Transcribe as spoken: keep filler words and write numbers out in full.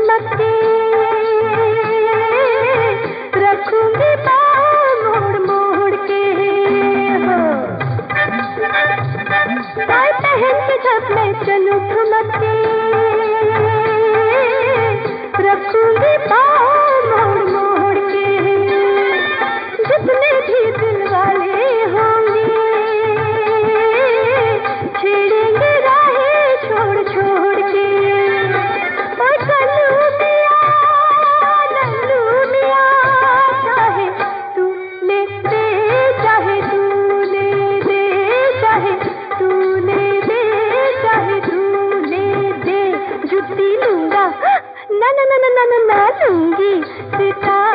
ठुमक के रखूंगी पाँव मोड़ मोड़ के हो। टाई पहन के जब मैं चलूं ठुमक के रखूंगी पाँव मोड़ मोड़ के। जितने भी दिल वाले होंगे छेड़ेंगे राहें छोड़ छोड़ के। और कल्लू मिया लल्लू मिया चाहे तू ले दे चाहे तू ले दे चाहे तू ले दे चाहे तू ले दे। जुत्ती लूंगा ना ना ना ना ना ना लूंगी सिखा